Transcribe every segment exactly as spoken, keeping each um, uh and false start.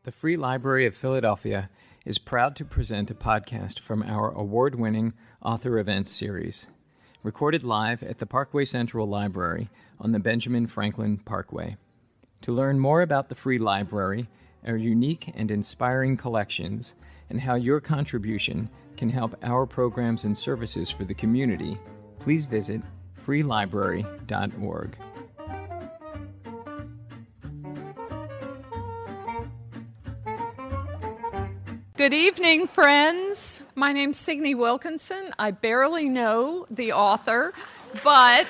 The Free Library of Philadelphia is proud to present a podcast from our award-winning Author Events series, recorded live at the Parkway Central Library on the Benjamin Franklin Parkway. To learn more about the Free Library, our unique and inspiring collections, and how your contribution can help our programs and services for the community, please visit free library dot org. Good evening, friends. My name's Signe Wilkinson. I barely know the author, but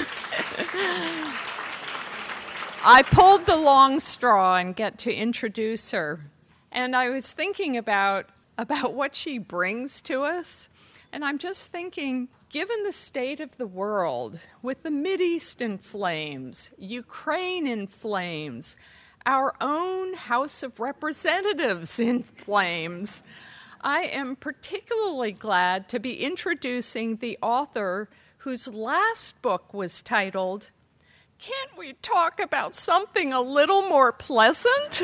I pulled the long straw and get to introduce her. And I was thinking about, about what she brings to us, and I'm just thinking, given the state of the world, with the Mideast in flames, Ukraine in flames, our own House of Representatives in flames, I am particularly glad to be introducing the author whose last book was titled, "Can't We Talk About Something a Little More Pleasant?"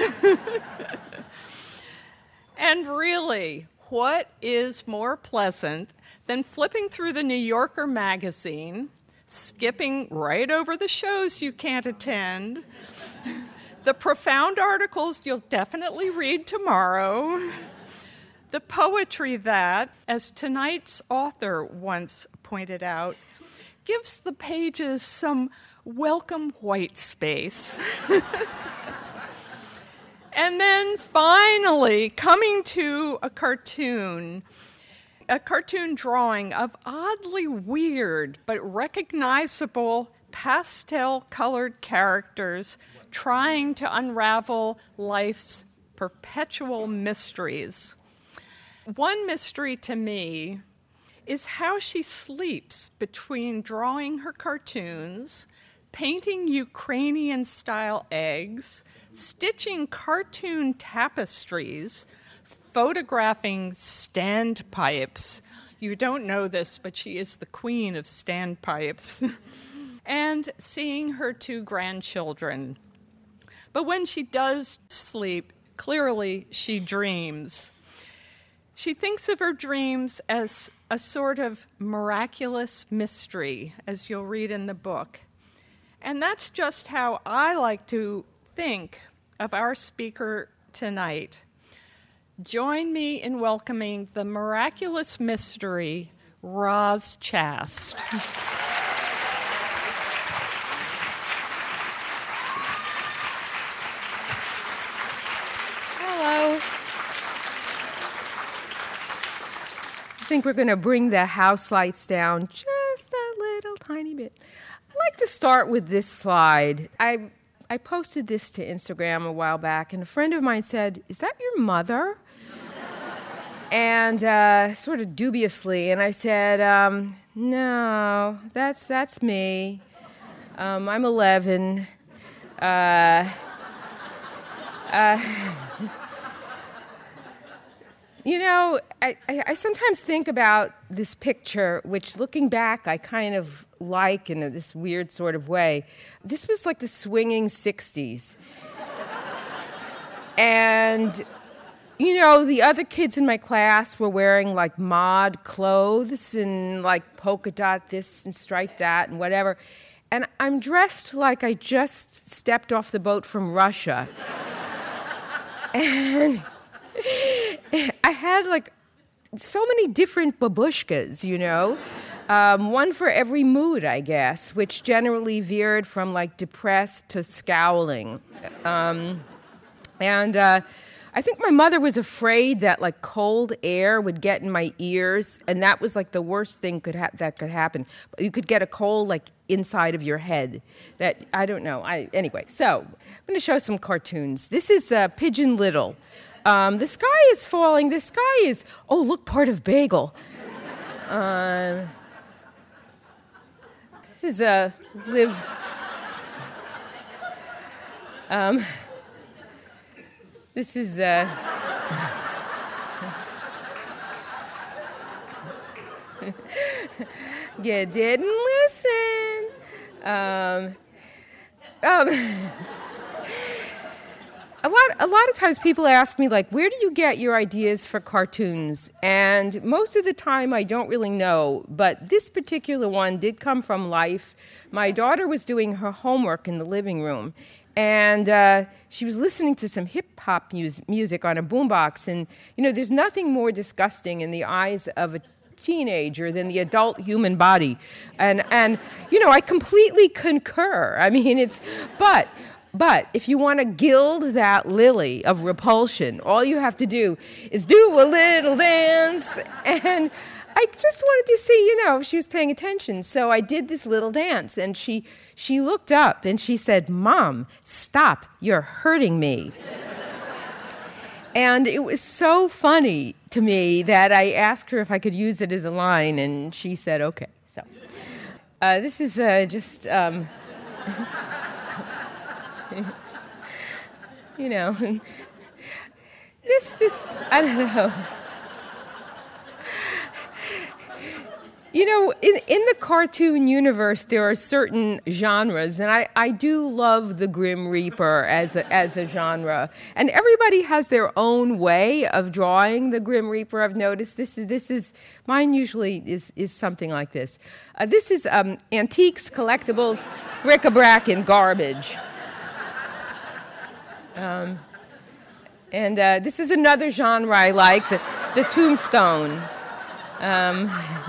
And really, what is more pleasant than flipping through the New Yorker magazine, skipping right over the shows you can't attend, the profound articles you'll definitely read tomorrow, the poetry that, as tonight's author once pointed out, gives the pages some welcome white space. And then finally, coming to a cartoon, a cartoon drawing of oddly weird but recognizable pastel-colored characters trying to unravel life's perpetual mysteries. One mystery to me is how she sleeps between drawing her cartoons, painting Ukrainian-style eggs, stitching cartoon tapestries, photographing standpipes. You don't know this, but she is the queen of standpipes. And seeing her two grandchildren. But when she does sleep, clearly she dreams. She thinks of her dreams as a sort of miraculous mystery, as you'll read in the book. And that's just how I like to think of our speaker tonight. Join me in welcoming the miraculous mystery, Roz Chast. I think we're going to bring the house lights down just a little tiny bit. I'd like to start with this slide. I I posted this to Instagram a while back, and a friend of mine said, "Is that your mother?" and uh, sort of dubiously, and I said, um, "No, that's that's me. Um, I'm eleven." Uh, uh, You know, I, I, I sometimes think about this picture, which looking back, I kind of like in a, this weird sort of way. This was like the swinging sixties. And, you know, the other kids in my class were wearing like mod clothes and like polka dot this and stripe that and whatever. And I'm dressed like I just stepped off the boat from Russia. And I had, like, so many different babushkas, you know, um, one for every mood, I guess, which generally veered from, like, depressed to scowling. Um, and uh, I think my mother was afraid that, like, cold air would get in my ears, and that was, like, the worst thing could ha- that could happen. You could get a cold, like, inside of your head. That, I don't know. I Anyway, so I'm going to show some cartoons. This is uh, Pigeon Little. Um, the sky is falling. The sky is, oh, look, part of Bagel. Um, this is a uh, live. Um, this is uh, you didn't listen. Um, um, A lot, a lot of times people ask me, like, where do you get your ideas for cartoons? And most of the time I don't really know, but this particular one did come from life. My daughter was doing her homework in the living room, and uh, she was listening to some hip-hop mus- music on a boombox, and, you know, there's nothing more disgusting in the eyes of a teenager than the adult human body. And, and you know, I completely concur. I mean, it's, but... But if you want to gild that lily of repulsion, all you have to do is do a little dance. And I just wanted to see, you know, if she was paying attention. So I did this little dance, and she she looked up and she said, "Mom, stop, you're hurting me." And it was so funny to me that I asked her if I could use it as a line, and she said, okay. So uh, this is uh, just... Um, you know, this, this, I don't know. You know, in, in the cartoon universe, there are certain genres, and I, I do love the Grim Reaper as a, as a genre. And everybody has their own way of drawing the Grim Reaper. I've noticed this is, this is mine usually is, is something like this. Uh, this is um, antiques, collectibles, bric-a-brac, and garbage. Um, and uh, this is another genre I like, the, the tombstone. Um,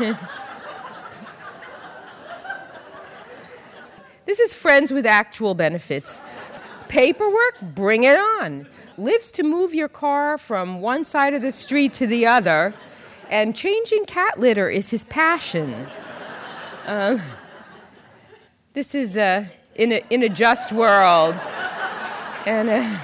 this is friends with actual benefits. Paperwork, bring it on. Lives to move your car from one side of the street to the other, and changing cat litter is his passion. Uh, this is uh, in a in a just world. And, uh,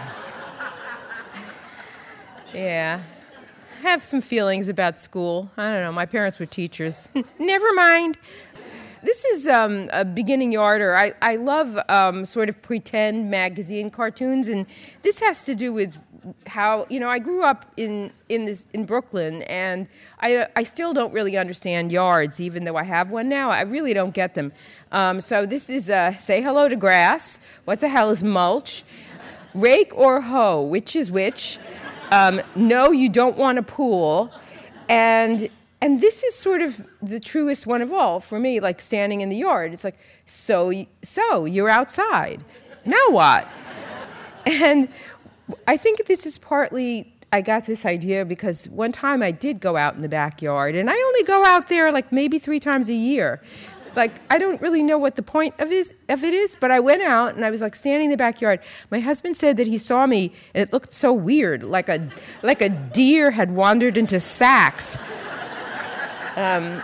yeah, I have some feelings about school. I don't know, my parents were teachers. Never mind. This is um, a beginning yarder. I, I love um, sort of pretend magazine cartoons, and this has to do with how, you know, I grew up in in this in Brooklyn, and I I still don't really understand yards, even though I have one now. I really don't get them. Um, so this is uh, Say Hello to Grass. What the hell is mulch? Rake or hoe, which is which? Um, no, you don't want a pool. And and this is sort of the truest one of all for me, like standing in the yard. It's like, so, so you're outside. Now what? And I think this is partly, I got this idea because one time I did go out in the backyard, and I only go out there like maybe three times a year. Like, I don't really know what the point of, is, of it is, but I went out and I was like standing in the backyard. My husband said that he saw me and it looked so weird, like a like a deer had wandered into Saks. Um,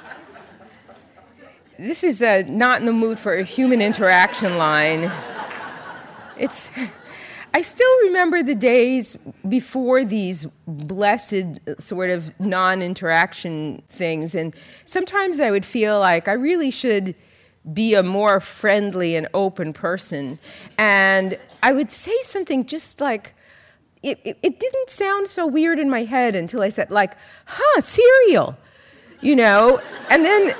this is uh, not in the mood for a human interaction line. It's... I still remember the days before these blessed sort of non-interaction things, and sometimes I would feel like I really should be a more friendly and open person, and I would say something just like, it, it, it didn't sound so weird in my head until I said, like, huh, cereal, you know, and then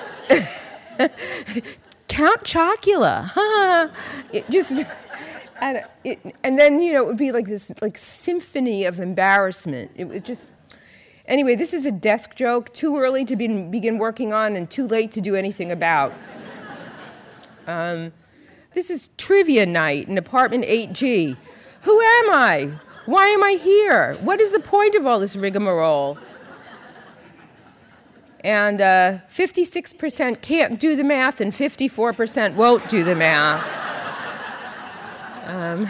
Count Chocula, huh, it just... And, it, and then, you know, it would be like this like symphony of embarrassment. It was just... Anyway, this is a desk joke, too early to be, begin working on and too late to do anything about. Um, this is trivia night in apartment eight G. Who am I? Why am I here? What is the point of all this rigmarole? And uh, fifty-six percent can't do the math and fifty-four percent won't do the math. Um,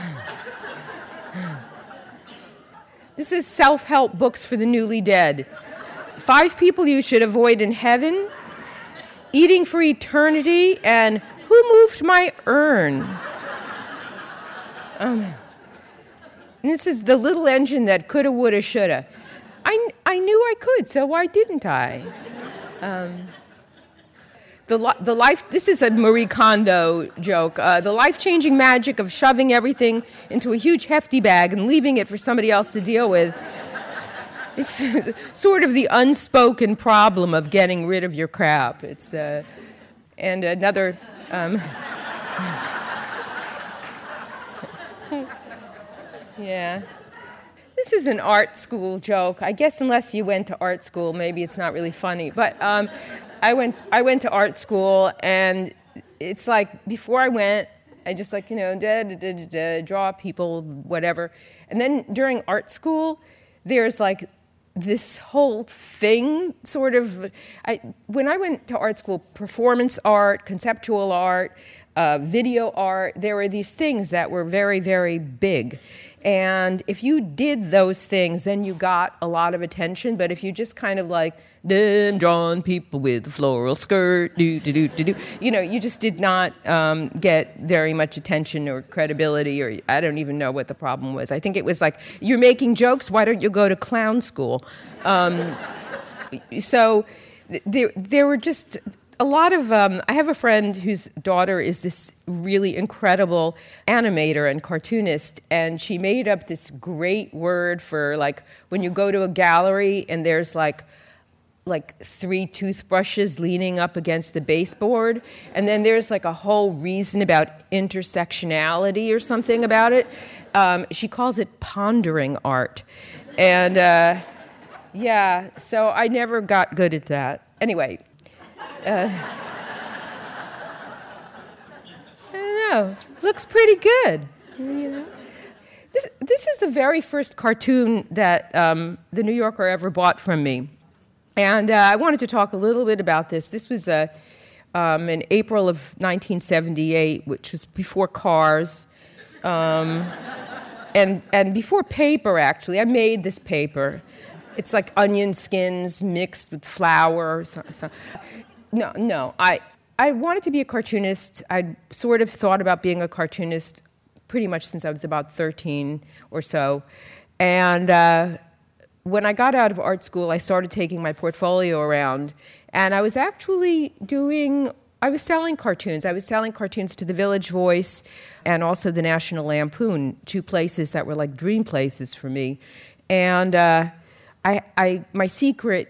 this is self-help books for the newly dead. Five people you should avoid in heaven, eating for eternity, and who moved my urn? Um, and this is the little engine that coulda, woulda, shoulda. I, I knew I could, so why didn't I? Um, The, the life, this is a Marie Kondo joke, uh, the life-changing magic of shoving everything into a huge hefty bag and leaving it for somebody else to deal with. It's sort of the unspoken problem of getting rid of your crap. It's, uh, and another, um, Yeah. This is an art school joke. I guess unless you went to art school, maybe it's not really funny. But um, I went I went to art school, and it's like before I went, I just like, you know, da, da, da, da, da, draw people, whatever. And then during art school, there's like this whole thing sort of, I, when I went to art school, performance art, conceptual art, uh, video art, there were these things that were very, very big. And if you did those things, then you got a lot of attention. But if you just kind of like, them drawn people with a floral skirt, do, do, do, do, do, you know, you just did not um, get very much attention or credibility, or I don't even know what the problem was. I think it was like, you're making jokes, why don't you go to clown school? Um, so there, there were just a lot of, um, I have a friend whose daughter is this really incredible animator and cartoonist, and she made up this great word for like when you go to a gallery and there's like like three toothbrushes leaning up against the baseboard, and then there's like a whole reason about intersectionality or something about it. Um, she calls it pondering art. And uh, yeah, so I never got good at that. Anyway, uh, I don't know, looks pretty good, you know. This, this is the very first cartoon that um, the New Yorker ever bought from me. And uh, I wanted to talk a little bit about this. This was uh, um, in April of nineteen seventy-eight, which was before cars, um, and and before paper, actually. I made this paper. It's like onion skins mixed with flour. So, so. No, no. I, I wanted to be a cartoonist. I sort of thought about being a cartoonist pretty much since I was about thirteen or so. And Uh, when I got out of art school, I started taking my portfolio around, and I was actually doing, I was selling cartoons. I was selling cartoons to the Village Voice and also the National Lampoon, two places that were like dream places for me. And uh, I, I, my secret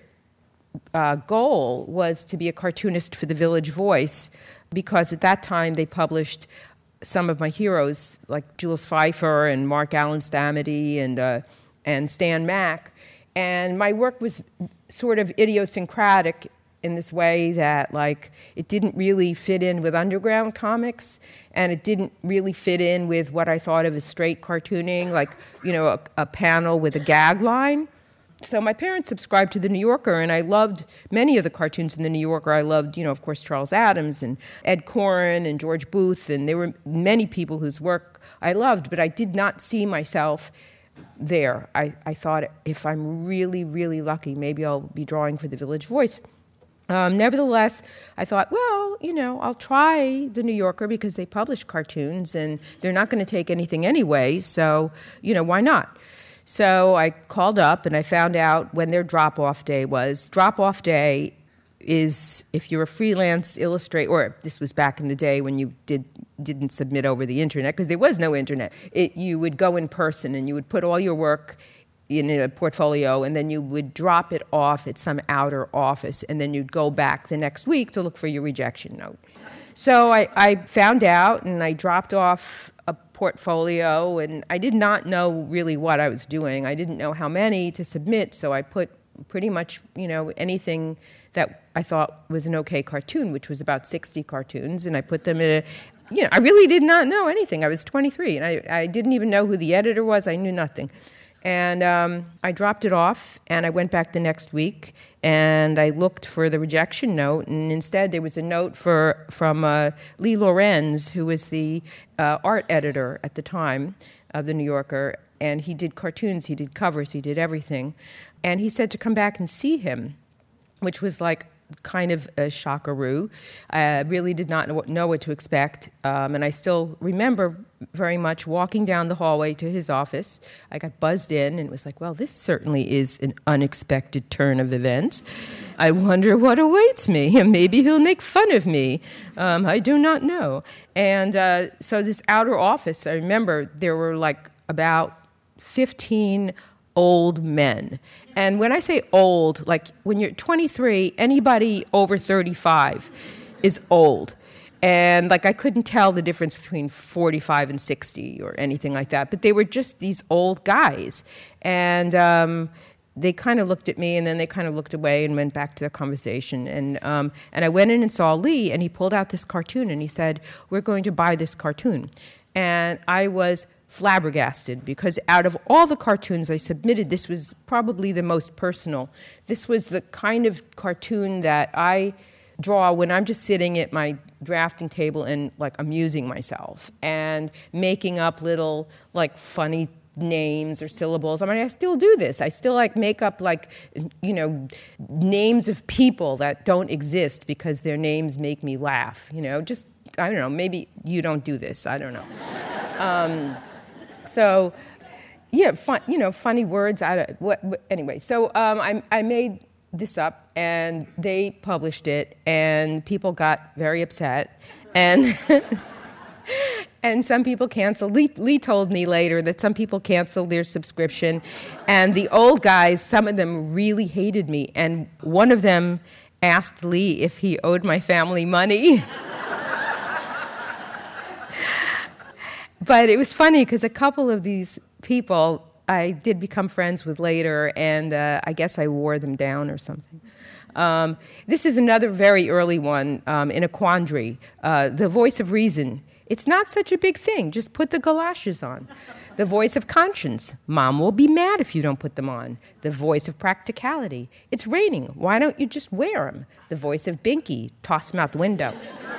uh, goal was to be a cartoonist for the Village Voice, because at that time they published some of my heroes, like Jules Feiffer and Mark Allen Stamety and, uh, and Stan Mack. And my work was sort of idiosyncratic in this way that, like, it didn't really fit in with underground comics, and it didn't really fit in with what I thought of as straight cartooning, like, you know, a, a panel with a gag line. So my parents subscribed to The New Yorker, and I loved many of the cartoons in The New Yorker. I loved, you know, of course, Charles Addams and Ed Koren and George Booth, and there were many people whose work I loved, but I did not see myself there. I, I thought, if I'm really, really lucky, maybe I'll be drawing for the Village Voice. Um, nevertheless, I thought, well, you know, I'll try The New Yorker because they publish cartoons and they're not going to take anything anyway, so, you know, why not? So I called up and I found out when their drop-off day was. Drop-off day is if you're a freelance illustrator, or this was back in the day when you did, didn't submit over the internet, because there was no internet. It, you would go in person and you would put all your work in a portfolio, and then you would drop it off at some outer office, and then you'd go back the next week to look for your rejection note. So I, I found out, and I dropped off a portfolio, and I did not know really what I was doing. I didn't know how many to submit, so I put pretty much, you know, anything that I thought was an okay cartoon, which was about sixty cartoons, and I put them in a, you know, I really did not know anything. I was twenty-three, and I, I didn't even know who the editor was. I knew nothing. And um, I dropped it off, and I went back the next week, and I looked for the rejection note, and instead there was a note for from uh, Lee Lorenz, who was the uh, art editor at the time of The New Yorker, and he did cartoons, he did covers, he did everything. And he said to come back and see him, which was like kind of a shockaroo. I really did not know what, know what to expect. Um, and I still remember very much walking down the hallway to his office. I got buzzed in and was like, well, this certainly is an unexpected turn of events. I wonder what awaits me. And maybe he'll make fun of me. Um, I do not know. And uh, so this outer office, I remember there were like about fifteen old men. And when I say old, like when you're twenty-three, anybody over thirty-five is old. And like I couldn't tell the difference between forty-five and sixty or anything like that. But they were just these old guys. And um, they kind of looked at me, and then they kind of looked away and went back to their conversation. And um, and I went in and saw Lee, and he pulled out this cartoon, and he said, "We're going to buy this cartoon." And I was flabbergasted, because out of all the cartoons I submitted, this was probably the most personal. This was the kind of cartoon that I draw when I'm just sitting at my drafting table and like amusing myself and making up little like funny names or syllables. I mean, I still do this. I still like make up like, you know, names of people that don't exist because their names make me laugh, you know, just, I don't know, maybe you don't do this, I don't know. Um, so, yeah, fun, you know, funny words, I don't, what, what anyway, so um, I, I made this up, and they published it, and people got very upset, and and some people canceled. Lee, Lee told me later that some people canceled their subscription, and the old guys, some of them really hated me, and one of them asked Lee if he owed my family money. But it was funny, because a couple of these people I did become friends with later, and uh, I guess I wore them down or something. Um, this is another very early one um, in a quandary. Uh, the voice of reason. It's not such a big thing. Just put the galoshes on. The voice of conscience. Mom will be mad if you don't put them on. The voice of practicality. It's raining. Why don't you just wear them? The voice of Binky. Toss them out the window.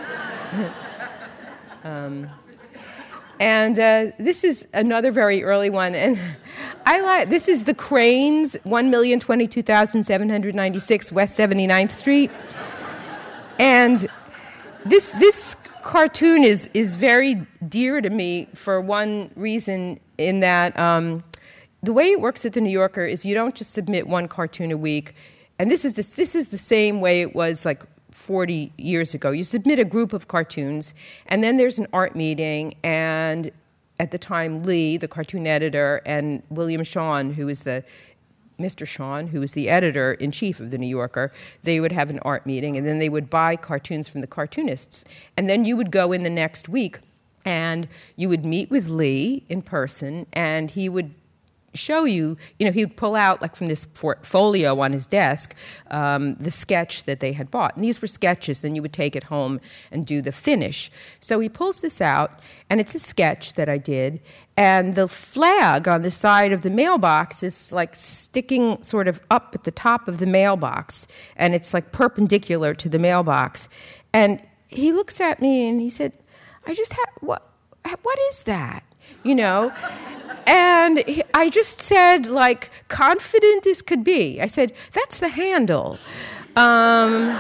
um, And uh, this is another very early one, and I like. This is the Cranes, one million twenty-two thousand seven hundred ninety-six West seventy-ninth Street, and this this cartoon is is very dear to me for one reason, in that um, the way it works at the New Yorker is you don't just submit one cartoon a week, and this is this this is the same way it was like forty years ago. You submit a group of cartoons, and then there's an art meeting, and at the time, Lee, the cartoon editor, and William Shawn, who is the, Mister Shawn, who was the editor-in-chief of The New Yorker, they would have an art meeting, and then they would buy cartoons from the cartoonists. And then you would go in the next week, and you would meet with Lee in person, and he would show you, you know, he would pull out, like from this portfolio on his desk, um, the sketch that they had bought. And these were sketches. Then you would take it home and do the finish. So he pulls this out, and it's a sketch that I did. And the flag on the side of the mailbox is like sticking sort of up at the top of the mailbox. And it's like perpendicular to the mailbox. And he looks at me and he said, I just had, what, what is that? You know? And he, I just said, like, confident as could be. I said, that's the handle. Um,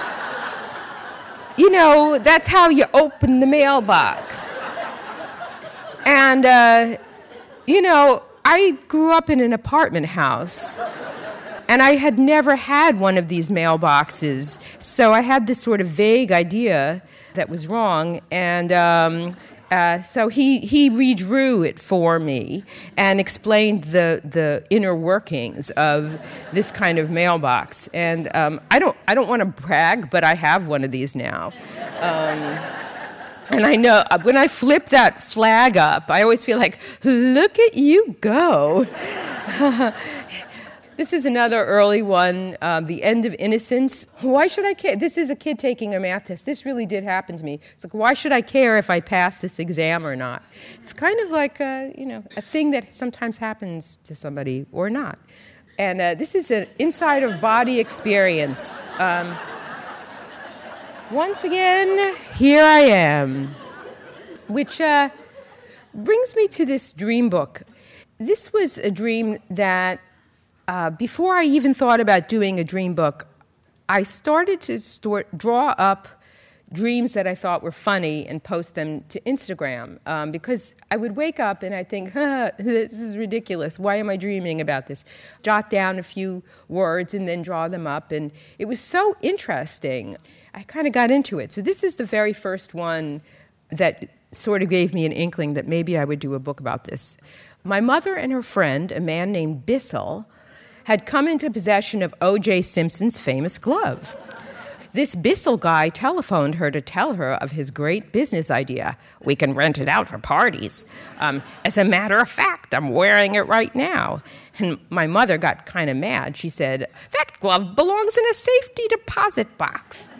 you know, that's how you open the mailbox. And, uh, you know, I grew up in an apartment house, and I had never had one of these mailboxes. So I had this sort of vague idea that was wrong, and um, uh, so he, he redrew it for me and explained the, the inner workings of this kind of mailbox. And um, I don't I don't want to brag, but I have one of these now. Um, and I know when I flip that flag up, I always feel like, look at you go. This is another early one, um, The End of Innocence. Why should I care? This is a kid taking a math test. This really did happen to me. It's like, why should I care if I pass this exam or not? It's kind of like, a, you know, a thing that sometimes happens to somebody or not. And uh, this is an inside of body experience. Um, once again, here I am, which uh, brings me to this dream book. This was a dream that Uh, before I even thought about doing a dream book, I started to store, draw up dreams that I thought were funny and post them to Instagram, um, because I would wake up and I'd think, huh, this is ridiculous. Why am I dreaming about this? Jot down a few words and then draw them up, and it was so interesting. I kind of got into it. So this is the very first one that sort of gave me an inkling that maybe I would do a book about this. My mother and her friend, a man named Bissell, had come into possession of O J Simpson's famous glove. This Bissell guy telephoned her to tell her of his great business idea. We can rent it out for parties. Um, as a matter of fact, I'm wearing it right now. And my mother got kind of mad. She said, that glove belongs in a safety deposit box.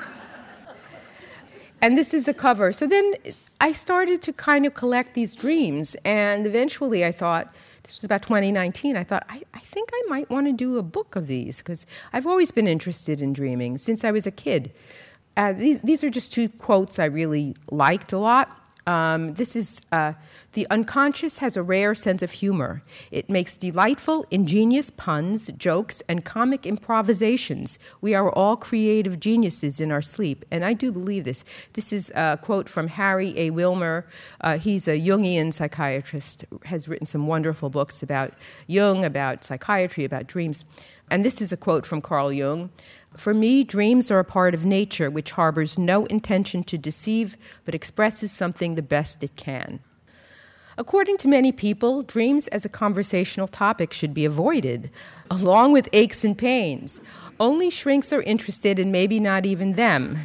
And this is the cover. So then I started to kind of collect these dreams, and eventually I thought, this was about twenty nineteen, I thought, I, I think I might want to do a book of these, because I've always been interested in dreaming since I was a kid. Uh, these, these are just two quotes I really liked a lot. Um, this is, uh, the unconscious has a rare sense of humor. It makes delightful, ingenious puns, jokes, and comic improvisations. We are all creative geniuses in our sleep, and I do believe this. This is a quote from Harry A. Wilmer. Uh, he's a Jungian psychiatrist, has written some wonderful books about Jung, about psychiatry, about dreams. And this is a quote from Carl Jung. For me, dreams are a part of nature which harbors no intention to deceive, but expresses something the best it can. According to many people, dreams as a conversational topic should be avoided, along with aches and pains. Only shrinks are interested, and maybe not even them.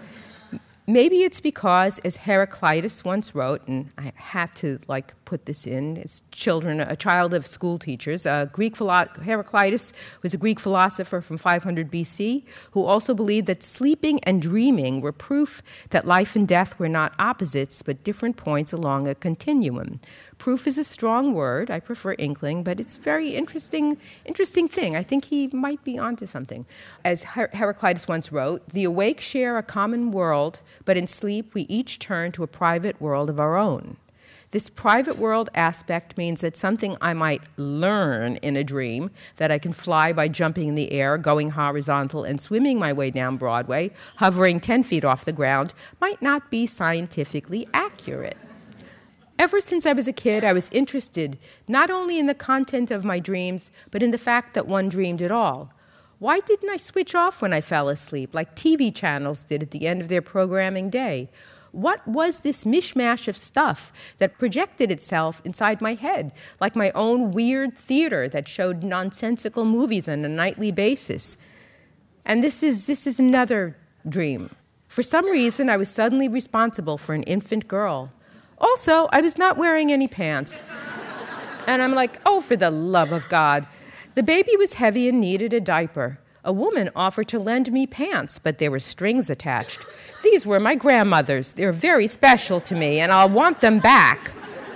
Maybe it's because, as Heraclitus once wrote, and I had to like put this in, as children, a child of school teachers, a Greek philo- Heraclitus was a Greek philosopher from five hundred B C who also believed that sleeping and dreaming were proof that life and death were not opposites, but different points along a continuum. Proof is a strong word. I prefer inkling, but it's a very interesting, interesting thing. I think he might be onto something. As Her- Heraclitus once wrote, the awake share a common world, but in sleep we each turn to a private world of our own. This private world aspect means that something I might learn in a dream, that I can fly by jumping in the air, going horizontal, and swimming my way down Broadway, hovering ten feet off the ground, might not be scientifically accurate. Ever since I was a kid, I was interested not only in the content of my dreams, but in the fact that one dreamed at all. Why didn't I switch off when I fell asleep, like T V channels did at the end of their programming day? What was this mishmash of stuff that projected itself inside my head, like my own weird theater that showed nonsensical movies on a nightly basis? And this is, this is another dream. For some reason, I was suddenly responsible for an infant girl. Also, I was not wearing any pants. And I'm like, oh, for the love of God. The baby was heavy and needed a diaper. A woman offered to lend me pants, but there were strings attached. These were my grandmother's. They're very special to me, and I'll want them back.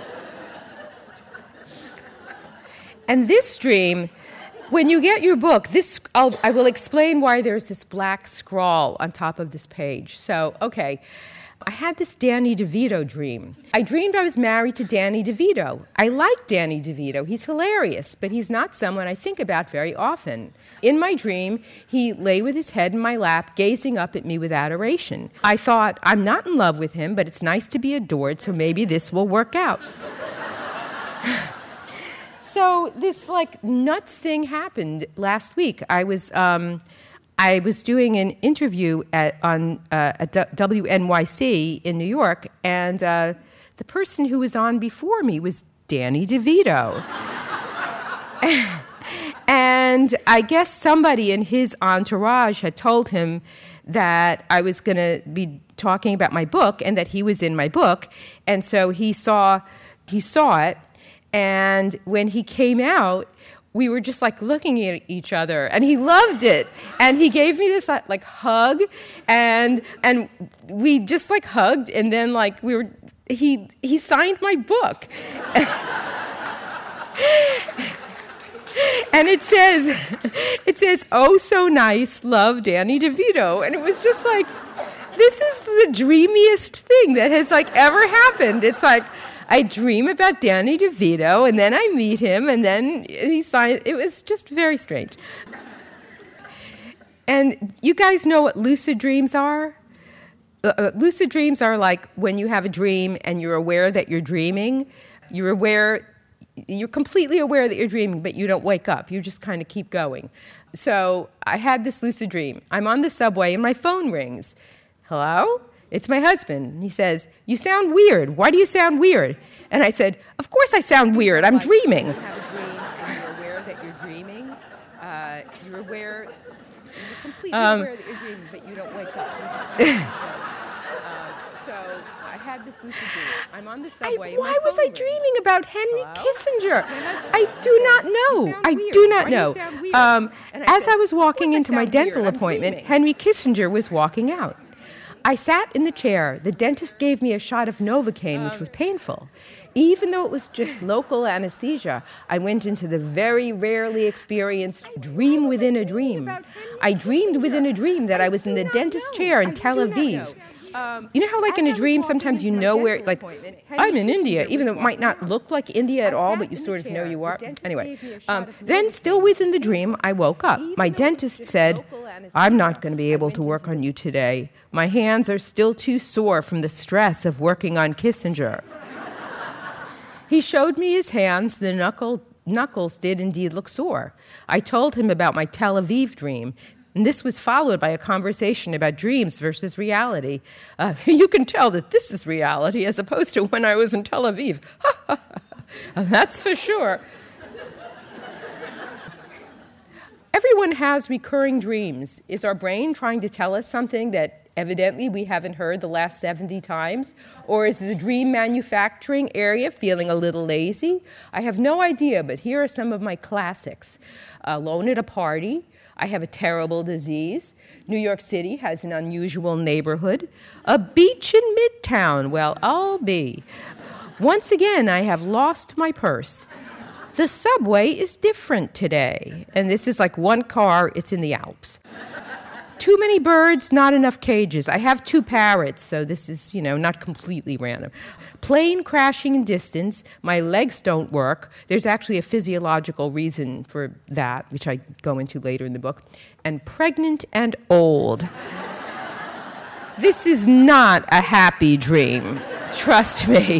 And this dream, when you get your book, this I'll, I will explain why there's this black scrawl on top of this page. So, okay. I had this Danny DeVito dream. I dreamed I was married to Danny DeVito. I like Danny DeVito. He's hilarious, but he's not someone I think about very often. In my dream, he lay with his head in my lap, gazing up at me with adoration. I thought, I'm not in love with him, but it's nice to be adored, so maybe this will work out. So this, like, nuts thing happened last week. I was... Um, I was doing an interview at, on, uh, at W N Y C in New York, and uh, the person who was on before me was Danny DeVito. And I guess somebody in his entourage had told him that I was going to be talking about my book and that he was in my book, and so he saw, he saw it, and when he came out, we were just like looking at each other, and he loved it. And he gave me this like hug, and and we just like hugged, and then like we were he he signed my book. And it says it says, "Oh, so nice, love, Danny DeVito." And it was just like, this is the dreamiest thing that has like ever happened. It's like, I dream about Danny DeVito, and then I meet him, and then he signed. It was just very strange. And you guys know what lucid dreams are? Uh, lucid dreams are like when you have a dream and you're aware that you're dreaming. You're aware, you're completely aware that you're dreaming, but you don't wake up. You just kind of keep going. So I had this lucid dream. I'm on the subway, and my phone rings. Hello? It's my husband. He says, "You sound weird. Why do you sound weird?" And I said, "Of course I sound weird. I'm dreaming." You have a dream and you're aware that you're dreaming. Uh, you're aware, you're completely Um, where you're dreaming, but you don't wake up. um, so I had this lucid dream. I'm on the subway. I, why was I dreaming about Henry Hello? Kissinger? I do not know. I weird. do not Why know. you sound weird? Um, And I as said, I was walking "Of course I into my sound dental weird. I'm appointment, dreaming." Henry Kissinger was walking out. I sat in the chair. The dentist gave me a shot of Novocaine, which was painful. Even though it was just local anesthesia, I went into the very rarely experienced dream within a dream. I dreamed within a dream that I was in the dentist chair in Tel Aviv. Um, You know how, like in a dream, sometimes you know where, like, I'm in India, even though it might not look like India at all, but you sort of know you are. Anyway, um, then still within the dream, I woke up. My dentist said, I'm not going to be able to work on you today. My hands are still too sore from the stress of working on Kissinger. He showed me his hands. The knuckle, knuckles did indeed look sore. I told him about my Tel Aviv dream, and this was followed by a conversation about dreams versus reality. Uh, you can tell that this is reality as opposed to when I was in Tel Aviv. That's for sure. Everyone has recurring dreams. Is our brain trying to tell us something that evidently we haven't heard the last seventy times? Or is the dream manufacturing area feeling a little lazy? I have no idea, but here are some of my classics. Alone at a party. I have a terrible disease. New York City has an unusual neighborhood. A beach in Midtown. Well, I'll be. Once again, I have lost my purse. The subway is different today. And this is like one car, it's in the Alps. Too many birds, not enough cages. I have two parrots, so this is, you know, not completely random. Plane crashing in distance. My legs don't work. There's actually a physiological reason for that, which I go into later in the book. And pregnant and old. This is not a happy dream. Trust me.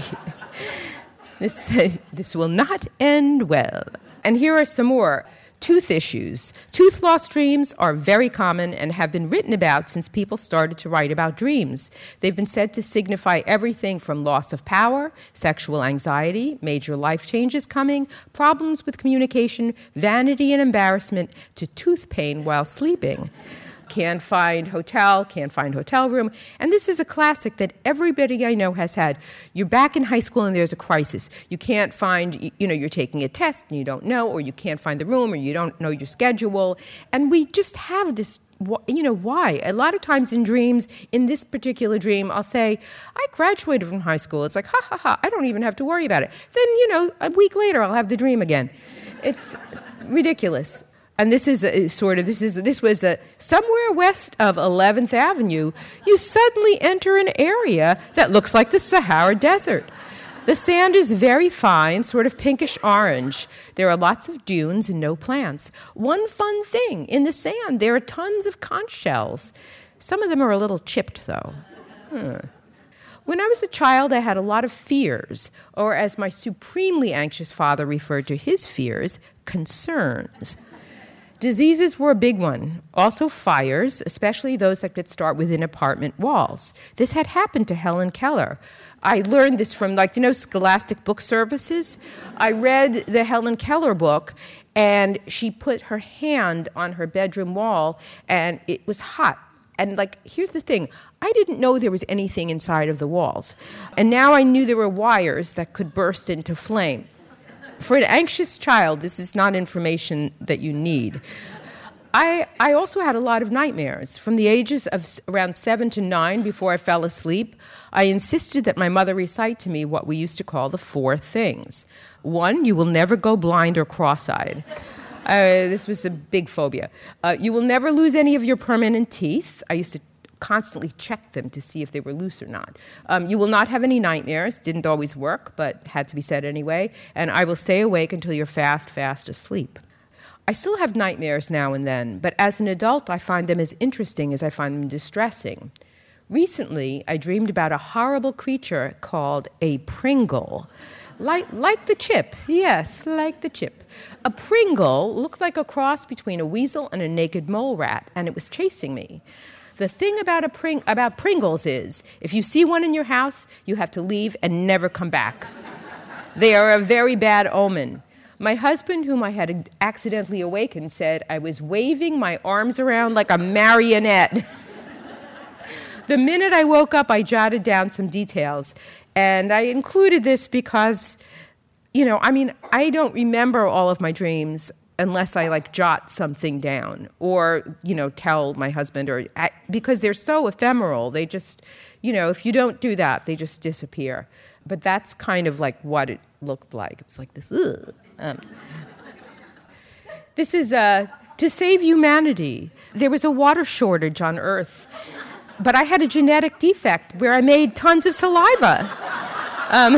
This, uh, this will not end well. And here are some more. Tooth issues. Tooth loss dreams are very common and have been written about since people started to write about dreams. They've been said to signify everything from loss of power, sexual anxiety, major life changes coming, problems with communication, vanity and embarrassment, to tooth pain while sleeping. Can't find hotel, can't find hotel room. And this is a classic that everybody I know has had. You're back in high school and there's a crisis. You can't find, you know, you're taking a test and you don't know, or you can't find the room, or you don't know your schedule. And we just have this, you know, why? A lot of times in dreams, in this particular dream, I'll say, I graduated from high school. It's like, ha, ha, ha, I don't even have to worry about it. Then, you know, a week later, I'll have the dream again. It's ridiculous. And this is a, sort of, this is this was a, somewhere west of eleventh Avenue, you suddenly enter an area that looks like the Sahara Desert. The sand is very fine, sort of pinkish orange. There are lots of dunes and no plants. One fun thing, in the sand, there are tons of conch shells. Some of them are a little chipped, though. Hmm. When I was a child, I had a lot of fears, or as my supremely anxious father referred to his fears, concerns. Diseases were a big one. Also fires, especially those that could start within apartment walls. This had happened to Helen Keller. I learned this from, like, you know, Scholastic Book Services. I read the Helen Keller book, and she put her hand on her bedroom wall, and it was hot. And, like, here's the thing. I didn't know there was anything inside of the walls. And now I knew there were wires that could burst into flame. For an anxious child, this is not information that you need. I, I also had a lot of nightmares. From the ages of s- around seven to nine, before I fell asleep, I insisted that my mother recite to me what we used to call the four things. One, you will never go blind or cross-eyed. Uh, this was a big phobia. Uh, you will never lose any of your permanent teeth. I used to constantly check them to see if they were loose or not. Um, you will not have any nightmares. Didn't always work, but had to be said anyway. And I will stay awake until you're fast, fast asleep. I still have nightmares now and then, but as an adult, I find them as interesting as I find them distressing. Recently, I dreamed about a horrible creature called a Pringle. Like, like the chip, yes, like the chip. A Pringle looked like a cross between a weasel and a naked mole rat, and it was chasing me. The thing about, a Pring- about Pringles is, if you see one in your house, you have to leave and never come back. They are a very bad omen. My husband, whom I had accidentally awakened, said I was waving my arms around like a marionette. The minute I woke up, I jotted down some details. And I included this because, you know, I mean, I don't remember all of my dreams unless I, like, jot something down or, you know, tell my husband, or because they're so ephemeral. They just, you know, if you don't do that, they just disappear. But that's kind of like what it looked like. It was like this, ugh. Um, this is uh, to save humanity. There was a water shortage on Earth, but I had a genetic defect where I made tons of saliva. Um,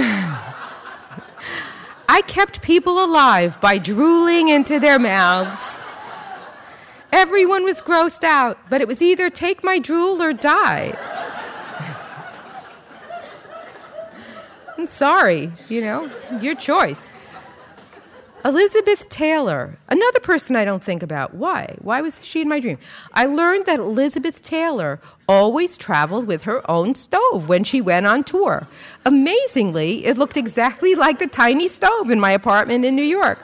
I kept people alive by drooling into their mouths. Everyone was grossed out, but it was either take my drool or die. I'm sorry, you know, your choice. Elizabeth Taylor, another person I don't think about. Why? Why was she in my dream? I learned that Elizabeth Taylor always traveled with her own stove when she went on tour. Amazingly, it looked exactly like the tiny stove in my apartment in New York.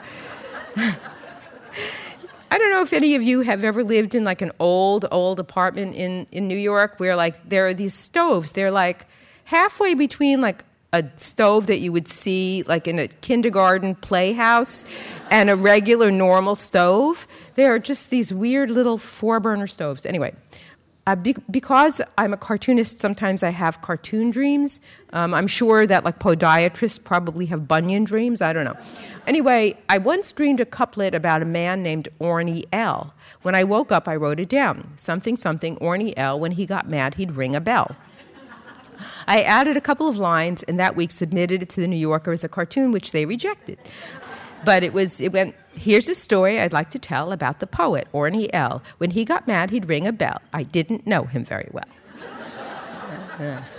I don't know if any of you have ever lived in like an old, old apartment in, in New York where like there are these stoves. They're like halfway between like a stove that you would see like in a kindergarten playhouse and a regular normal stove. There are just these weird little four-burner stoves. Anyway, uh, be- because I'm a cartoonist, sometimes I have cartoon dreams. Um, I'm sure that like podiatrists probably have Bunyan dreams. I don't know. Anyway, I once dreamed a couplet about a man named Orny L. When I woke up, I wrote it down. Something, something, Orny L. When he got mad, he'd ring a bell. I added a couple of lines, and that week submitted it to the New Yorker as a cartoon, which they rejected. But it was, it went, here's a story I'd like to tell about the poet, Orny L. When he got mad, he'd ring a bell. I didn't know him very well. Yes.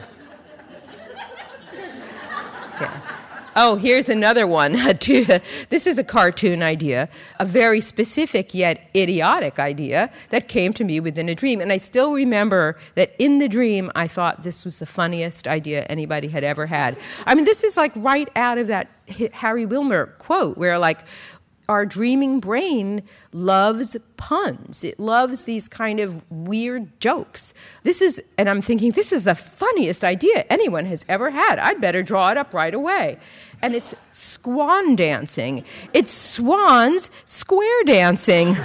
Yeah. Oh, here's another one. This is a cartoon idea, a very specific yet idiotic idea that came to me within a dream. And I still remember that in the dream, I thought this was the funniest idea anybody had ever had. I mean, this is like right out of that Harry Wilmer quote where like, our dreaming brain loves puns. It loves these kind of weird jokes. This is, and I'm thinking, this is the funniest idea anyone has ever had. I'd better draw it up right away. And it's swan dancing. It's swans square dancing.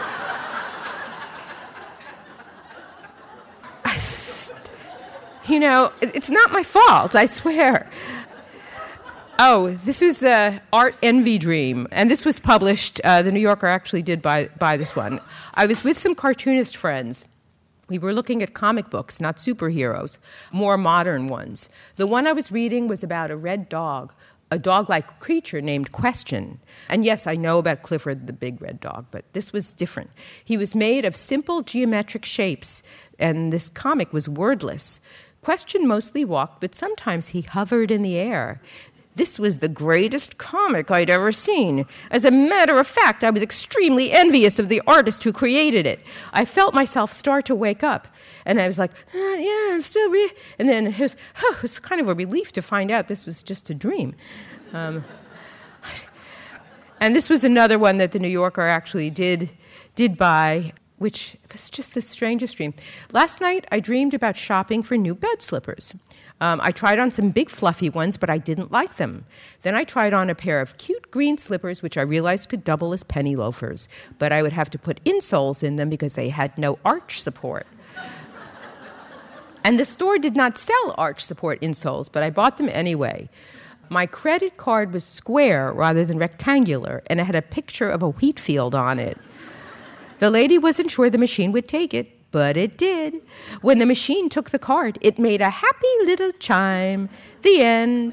You know, it's not my fault, I swear. Oh, this was an Art Envy Dream, and this was published. Uh, the New Yorker actually did buy, buy this one. I was with some cartoonist friends. We were looking at comic books, not superheroes, more modern ones. The one I was reading was about a red dog, a dog-like creature named Question. And yes, I know about Clifford the Big Red Dog, but this was different. He was made of simple geometric shapes, and this comic was wordless. Question mostly walked, but sometimes he hovered in the air. This was the greatest comic I'd ever seen. As a matter of fact, I was extremely envious of the artist who created it. I felt myself start to wake up, and I was like, uh, yeah, I'm still re-. And then it was, oh, it was kind of a relief to find out this was just a dream. Um, and this was another one that the New Yorker actually did, did buy, which was just the strangest dream. Last night, I dreamed about shopping for new bed slippers. Um, I tried on some big fluffy ones, but I didn't like them. Then I tried on a pair of cute green slippers, which I realized could double as penny loafers. But I would have to put insoles in them because they had no arch support. And the store did not sell arch support insoles, but I bought them anyway. My credit card was square rather than rectangular, and it had a picture of a wheat field on it. The lady wasn't sure the machine would take it, but it did. When the machine took the card, it made a happy little chime. The end.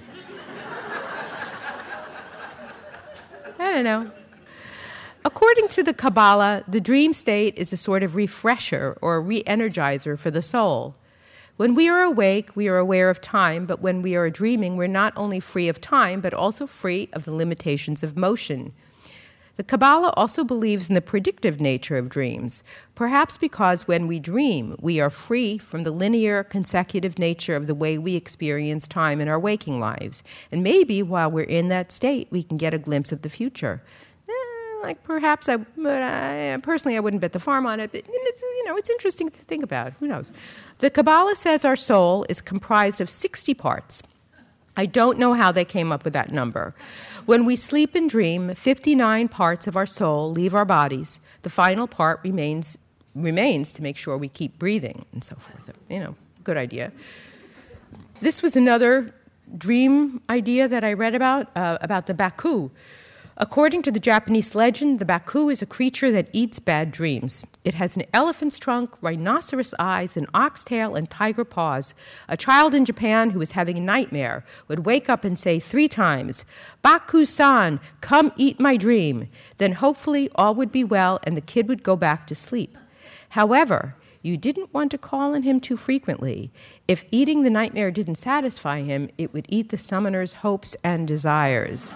I don't know. According to the Kabbalah, the dream state is a sort of refresher or re-energizer for the soul. When we are awake, we are aware of time, but when we are dreaming, we're not only free of time, but also free of the limitations of motion. The Kabbalah also believes in the predictive nature of dreams, perhaps because when we dream, we are free from the linear, consecutive nature of the way we experience time in our waking lives. And maybe while we're in that state, we can get a glimpse of the future. Eh, like perhaps I, but I, personally, I wouldn't bet the farm on it, but it's, you know, it's interesting to think about. Who knows? The Kabbalah says our soul is comprised of sixty parts. I don't know how they came up with that number. When we sleep and dream, fifty-nine parts of our soul leave our bodies. The final part remains remains to make sure we keep breathing and so forth. You know, good idea. This was another dream idea that I read about, uh, about the Baku. According to the Japanese legend, the Baku is a creature that eats bad dreams. It has an elephant's trunk, rhinoceros eyes, an oxtail, and tiger paws. A child in Japan who was having a nightmare would wake up and say three times, "Baku-san, come eat my dream." Then hopefully all would be well and the kid would go back to sleep. However, you didn't want to call on him too frequently. If eating the nightmare didn't satisfy him, it would eat the summoner's hopes and desires.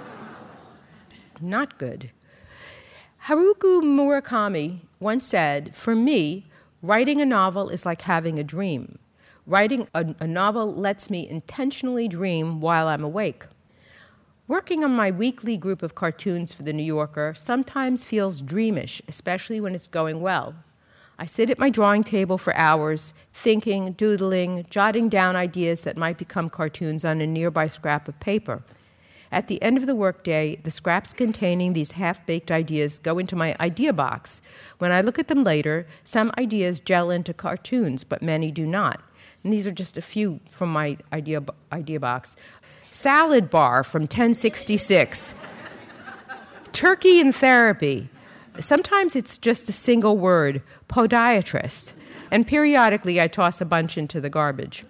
Not good. Haruki Murakami once said, "For me, writing a novel is like having a dream. Writing a, a novel lets me intentionally dream while I'm awake." Working on my weekly group of cartoons for The New Yorker sometimes feels dreamish, especially when it's going well. I sit at my drawing table for hours, thinking, doodling, jotting down ideas that might become cartoons on a nearby scrap of paper. At the end of the workday, the scraps containing these half-baked ideas go into my idea box. When I look at them later, some ideas gel into cartoons, but many do not. And these are just a few from my idea idea box. Salad bar from ten sixty-six. Turkey in therapy. Sometimes it's just a single word, podiatrist. And periodically I toss a bunch into the garbage.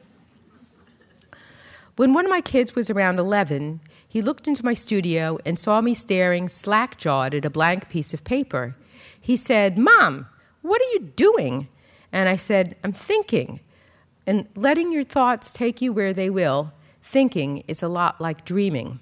When one of my kids was around eleven, he looked into my studio and saw me staring slack-jawed at a blank piece of paper. He said, "Mom, what are you doing?" And I said, "I'm thinking." And letting your thoughts take you where they will, thinking is a lot like dreaming.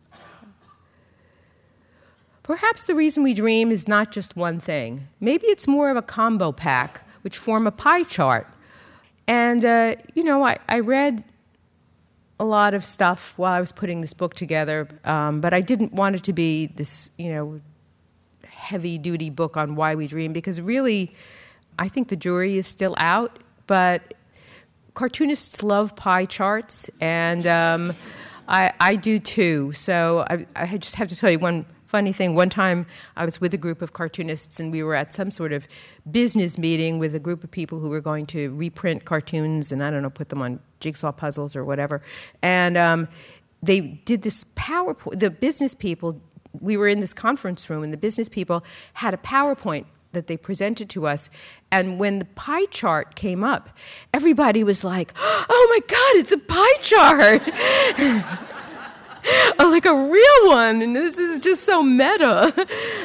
Perhaps the reason we dream is not just one thing. Maybe it's more of a combo pack, which form a pie chart. And, uh, you know, I, I read a lot of stuff while I was putting this book together, um, but I didn't want it to be this, you know, heavy-duty book on why we dream, because really, I think the jury is still out, but cartoonists love pie charts, and um, I, I do too. So I, I just have to tell you one funny thing. One time I was with a group of cartoonists and we were at some sort of business meeting with a group of people who were going to reprint cartoons and, I don't know, put them on jigsaw puzzles or whatever. And um, they did this PowerPoint. The business people, we were in this conference room and the business people had a PowerPoint that they presented to us. And when the pie chart came up, everybody was like, "Oh my God, it's a pie chart!" Oh, like a real one, and this is just so meta.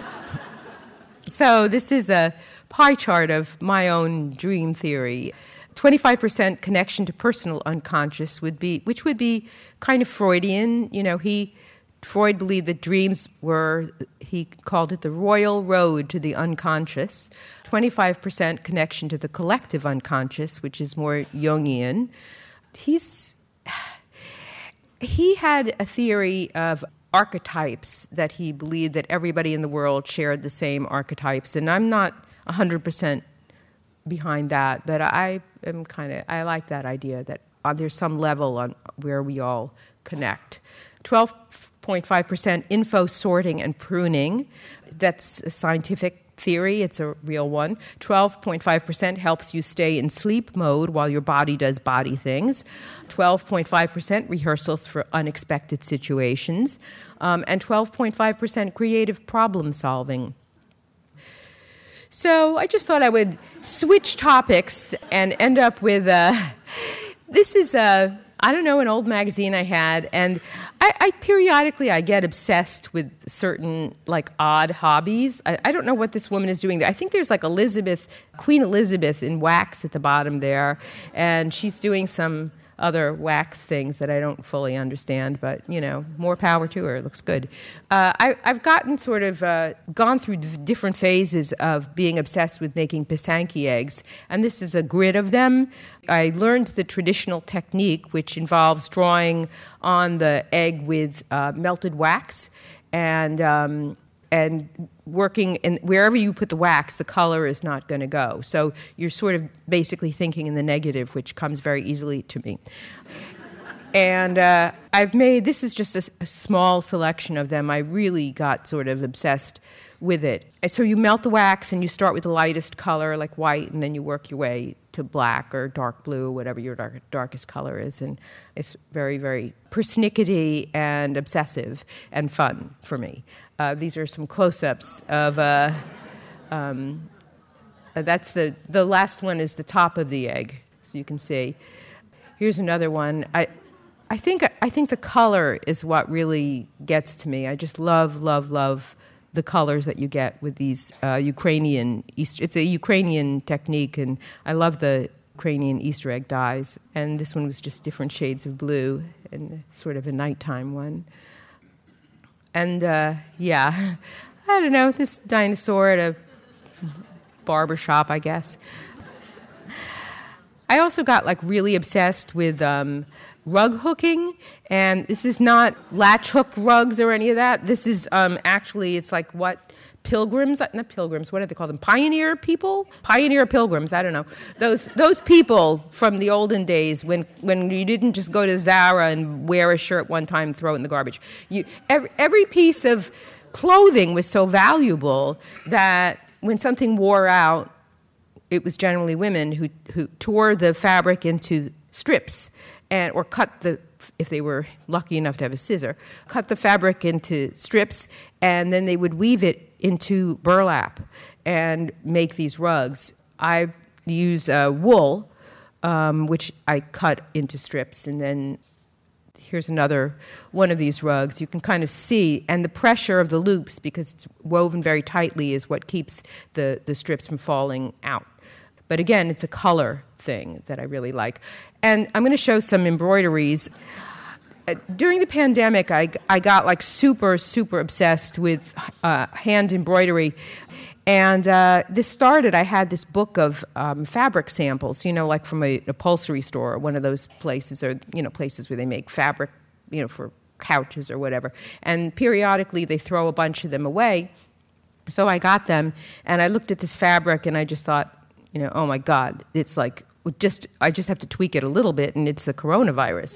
So this is a pie chart of my own dream theory. twenty-five percent connection to personal unconscious would be, which would be kind of Freudian. You know, he, Freud believed that dreams were, he called it the royal road to the unconscious. twenty-five percent connection to the collective unconscious, which is more Jungian. He's... He had a theory of archetypes that he believed that everybody in the world shared the same archetypes, and I'm not one hundred percent behind that, but I am kind of, I like that idea that uh, there's some level on where we all connect. twelve point five percent info sorting and pruning. That's a scientific theory. It's a real one. twelve point five percent helps you stay in sleep mode while your body does body things. twelve point five percent rehearsals for unexpected situations. Um, and twelve point five percent creative problem solving. So I just thought I would switch topics and end up with, uh, this is a, I don't know, an old magazine I had, and I, I periodically I get obsessed with certain like odd hobbies. I, I don't know what this woman is doing there. I think there's like Elizabeth, Queen Elizabeth in wax at the bottom there, and she's doing some other wax things that I don't fully understand, but, you know, more power to her. It looks good. Uh, I, I've gotten sort of uh, gone through d- different phases of being obsessed with making Pisanki eggs, and this is a grid of them. I learned the traditional technique, which involves drawing on the egg with uh, melted wax, and um, and working in wherever you put the wax, the color is not going to go. So you're sort of basically thinking in the negative, which comes very easily to me. And uh, I've made, this is just a, a small selection of them. I really got sort of obsessed with it. And so you melt the wax and you start with the lightest color, like white, and then you work your way to black or dark blue, whatever your dark, darkest color is. And it's very, very persnickety and obsessive and fun for me. Uh, these are some close-ups of, uh, um, uh, that's the, the last one is the top of the egg, so you can see. Here's another one. I, I think, I think the color is what really gets to me. I just love, love, love the colors that you get with these uh, Ukrainian Easter. It's a Ukrainian technique, and I love the Ukrainian Easter egg dyes. And this one was just different shades of blue and sort of a nighttime one. And uh, yeah, I don't know, this dinosaur at a barber shop, I guess. I also got like really obsessed with um, rug hooking, and this is not latch hook rugs or any of that. This is um, actually, it's like what pilgrims, not pilgrims, what do they call them? Pioneer people? Pioneer pilgrims, I don't know. Those those people from the olden days when, when you didn't just go to Zara and wear a shirt one time and throw it in the garbage. You, every, every piece of clothing was so valuable that when something wore out, it was generally women who, who tore the fabric into strips and or cut the, if they were lucky enough to have a scissor, cut the fabric into strips, and then they would weave it into burlap and make these rugs. I use uh, wool, um, which I cut into strips, and then here's another one of these rugs. You can kind of see, and the pressure of the loops, because it's woven very tightly, is what keeps the, the strips from falling out. But again, it's a color thing that I really like. And I'm going to show some embroideries. Uh, during the pandemic, I, I got like super, super obsessed with uh, hand embroidery. And uh, this started, I had this book of um, fabric samples, you know, like from a upholstery store or one of those places, or, you know, places where they make fabric, you know, for couches or whatever. And periodically they throw a bunch of them away. So I got them, and I looked at this fabric, and I just thought, you know, oh my God, it's like, just I just have to tweak it a little bit, and it's the coronavirus.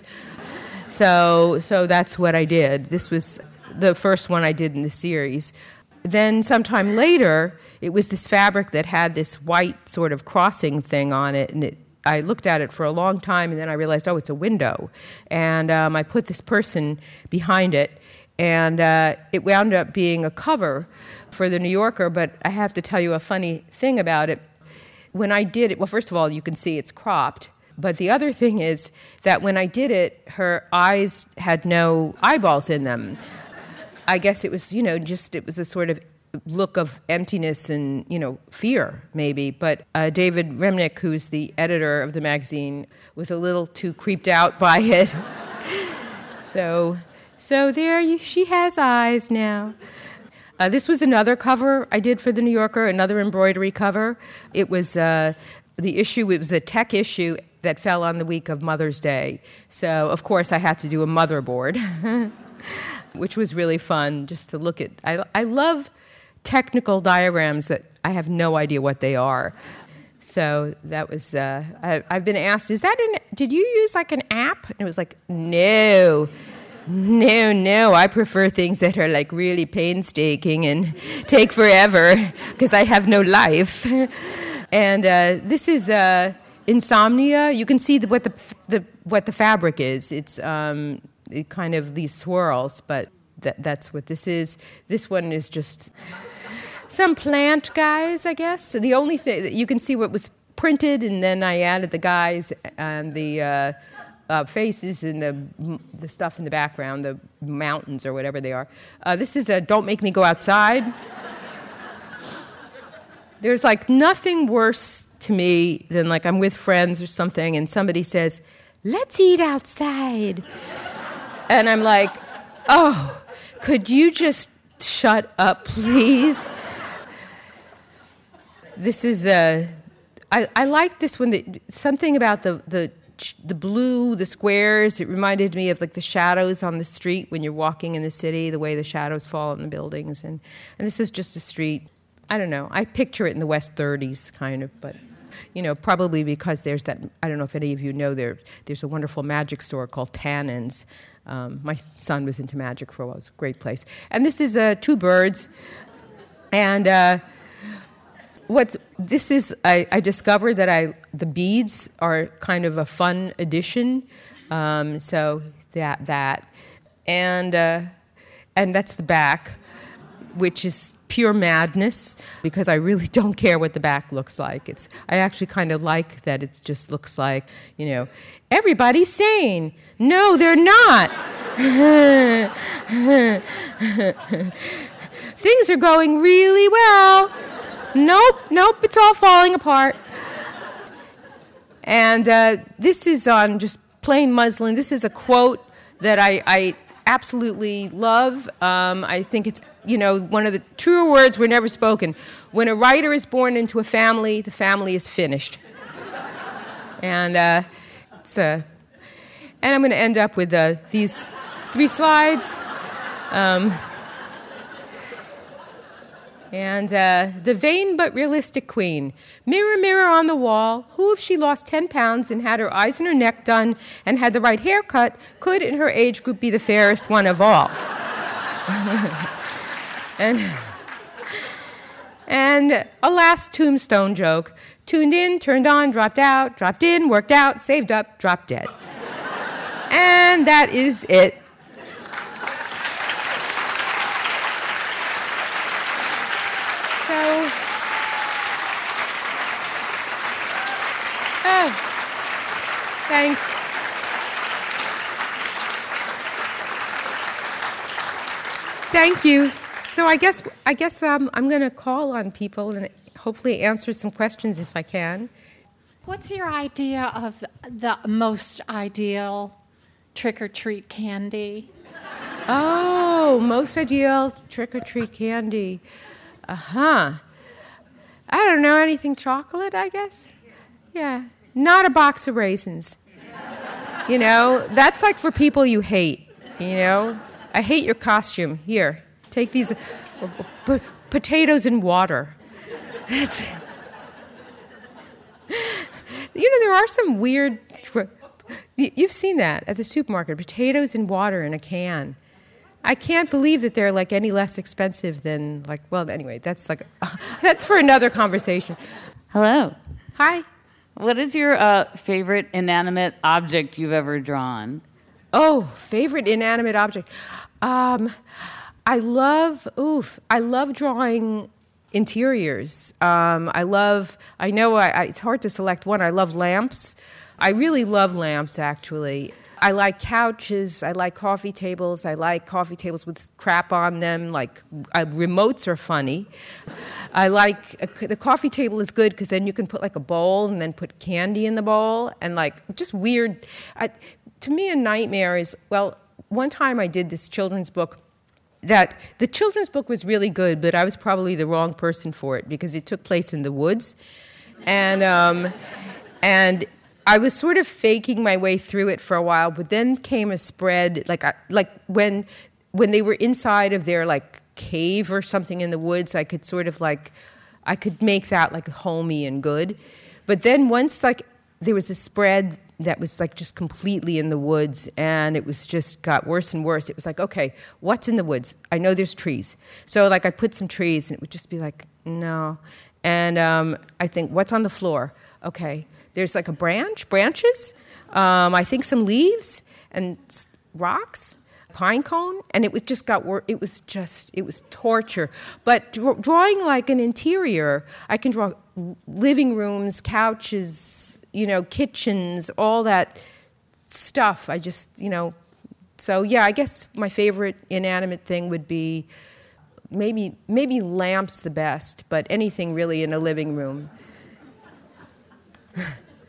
So, so that's what I did. This was the first one I did in the series. Then sometime later, it was this fabric that had this white sort of crossing thing on it, and it, I looked at it for a long time, and then I realized, oh, it's a window. And um, I put this person behind it, and uh, it wound up being a cover for The New Yorker, but I have to tell you a funny thing about it. When I did it, well, first of all, you can see it's cropped. But the other thing is that when I did it, her eyes had no eyeballs in them. I guess it was, you know, just, it was a sort of look of emptiness and, you know, fear, maybe. But uh, David Remnick, who's the editor of the magazine, was a little too creeped out by it. so, so there, you, she has eyes now. Uh, this was another cover I did for The New Yorker, another embroidery cover. It was uh, the issue, it was a tech issue that fell on the week of Mother's Day. So, of course, I had to do a motherboard, which was really fun just to look at. I, I love technical diagrams that I have no idea what they are. So that was, uh, I, I've been asked, is that an, did you use like an app? And it was like, no. No, no, I prefer things that are like really painstaking and take forever because I have no life. And uh, this is uh, Insomnia. You can see the, what the, the what the fabric is. It's um, it kind of these swirls, but th- that's what this is. This one is just some plant guys, I guess. So the only thing that you can see what was printed, and then I added the guys and the. Uh, Uh, faces and the the stuff in the background, the mountains or whatever they are. Uh, this is a Don't Make Me Go Outside. There's like nothing worse to me than like I'm with friends or something and somebody says, let's eat outside. And I'm like, oh, could you just shut up, please? This is, uh, I, I like this one, that, something about the, the the blue, the squares, it reminded me of like the shadows on the street when you're walking in the city, the way the shadows fall on the buildings. And, and this is just a street. I don't know. I picture it in the West thirties, kind of, but, you know, probably because there's that, I don't know if any of you know, there there's a wonderful magic store called Tannen's. Um, my son was into magic for a while. It was a great place. And this is uh, two birds. And uh, what's this is, I, I discovered that I the beads are kind of a fun addition. Um, so that, that. And, uh, and that's the back, which is pure madness, because I really don't care what the back looks like. It's I actually kind of like that it just looks like, you know, everybody's sane. No, they're not. Things are going really well. Nope, nope, it's all falling apart. And uh, this is on just plain muslin. This is a quote that I, I absolutely love. Um, I think it's, you know, one of the truer words were never spoken. When a writer is born into a family, the family is finished. And uh, it's uh, and I'm going to end up with uh, these three slides. Um, and uh, the vain but realistic queen. Mirror, mirror on the wall, who, if she lost ten pounds and had her eyes and her neck done and had the right haircut, could in her age group be the fairest one of all? And, and a last tombstone joke. Tuned in, turned on, dropped out, dropped in, worked out, saved up, dropped dead. And that is it. So, oh, thanks. Thank you. So I guess I guess um, I'm going to call on people and hopefully answer some questions if I can. What's your idea of the most ideal trick-or-treat candy? Oh, most ideal trick-or-treat candy. Uh-huh. I don't know, anything chocolate, I guess? Yeah. Not a box of raisins. You know, that's like for people you hate, you know? I hate your costume. Here, take these uh, p- potatoes and water. That's... You know, there are some weird... You've seen that at the supermarket, potatoes and water in a can. I can't believe that they're like any less expensive than like, well, anyway, that's like, uh, that's for another conversation. Hello. Hi. What is your uh, favorite inanimate object you've ever drawn? Oh, favorite inanimate object. Um, I love, oof, I love drawing interiors. Um, I love, I know I, I, it's hard to select one. I love lamps. I really love lamps, actually. I like couches. I like coffee tables. I like coffee tables with crap on them. Like uh, remotes are funny. I like uh, the coffee table is good because then you can put like a bowl and then put candy in the bowl and like just weird. I, to me, a nightmare is, well, one time I did this children's book that the children's book was really good, but I was probably the wrong person for it because it took place in the woods, and um, and. I was sort of faking my way through it for a while, but then came a spread, like I, like when when they were inside of their like cave or something in the woods, I could sort of like, I could make that like homey and good. But then once like there was a spread that was like just completely in the woods, and it was just got worse and worse. It was like, okay, what's in the woods? I know there's trees. So like I put some trees, and it would just be like, no. And um, I think, what's on the floor? Okay. There's like a branch, branches, um, I think some leaves and rocks, pine cone, and it was just got wor- it was just it was torture. But draw- drawing like an interior, I can draw living rooms, couches, you know, kitchens, all that stuff. I just, you know, so yeah, I guess my favorite inanimate thing would be maybe maybe lamps the best, but anything really in a living room.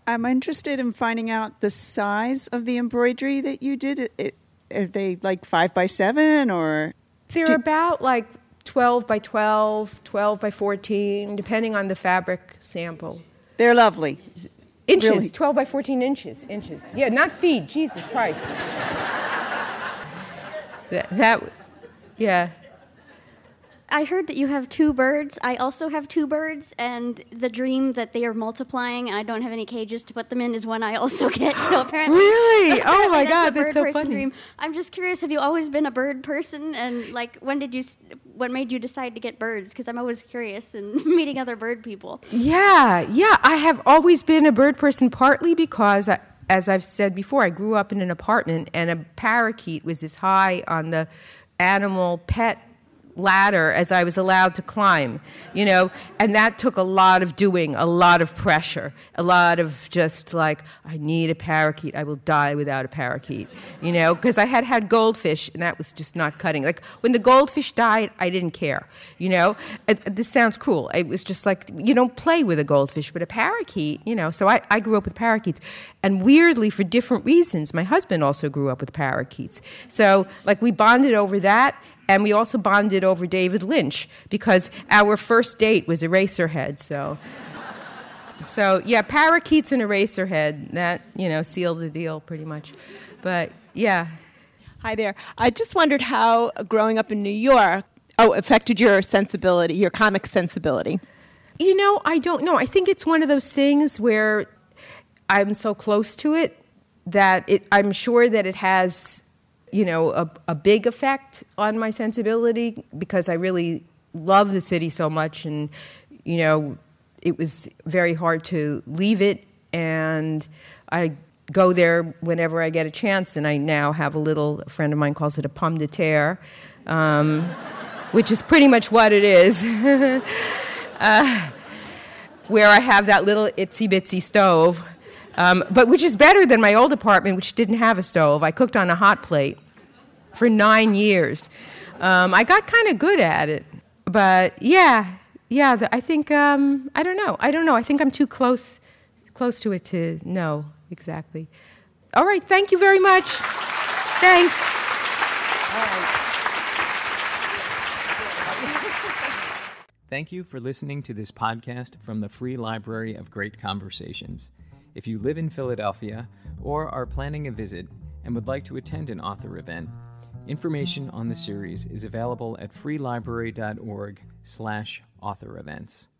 I'm interested in finding out the size of the embroidery that you did. It, it, are they like five by seven or? They're do- about like twelve by twelve, twelve by fourteen, depending on the fabric sample. They're lovely. Inches, really? twelve by fourteen inches, inches. Yeah, not feet, Jesus Christ. that, that, yeah. I heard that you have two birds. I also have two birds, and the dream that they are multiplying and I don't have any cages to put them in is one I also get. So apparently, really? apparently Oh my that's God, a bird that's so person funny. Dream. I'm just curious. Have you always been a bird person? And like, when did you? What made you decide to get birds? Because I'm always curious and meeting other bird people. Yeah, yeah. I have always been a bird person, partly because, I, as I've said before, I grew up in an apartment, and a parakeet was as high on the animal pet ladder as I was allowed to climb, you know, and that took a lot of doing, a lot of pressure, a lot of just like, I need a parakeet, I will die without a parakeet, you know, because I had had goldfish, and that was just not cutting. Like, when the goldfish died, I didn't care, you know. It, this sounds cruel. It was just like, you don't play with a goldfish, but a parakeet, you know, so I, I grew up with parakeets. And weirdly, for different reasons, my husband also grew up with parakeets. So, like, we bonded over that. And we also bonded over David Lynch, because our first date was Eraserhead. So, so yeah, parakeets and Eraserhead, that, you know, sealed the deal pretty much. But, yeah. Hi there. I just wondered how growing up in New York, oh, affected your sensibility, your comic sensibility. You know, I don't know. I think it's one of those things where I'm so close to it that it, I'm sure that it has, you know, a, a big effect on my sensibility, because I really love the city so much, and, you know, it was very hard to leave it, and I go there whenever I get a chance, and I now have a little, a friend of mine calls it a pomme de terre, um, which is pretty much what it is, uh, where I have that little itsy-bitsy stove, um, but which is better than my old apartment, which didn't have a stove. I cooked on a hot plate for nine years. Um, I got kind of good at it. But, yeah, yeah, the, I think, um, I don't know. I don't know. I think I'm too close close to it to know exactly. All right, thank you very much. Thanks. All right. Thank you for listening to this podcast from the Free Library of Great Conversations. If you live in Philadelphia or are planning a visit and would like to attend an author event, information on the series is available at freelibrary dot org slash author events.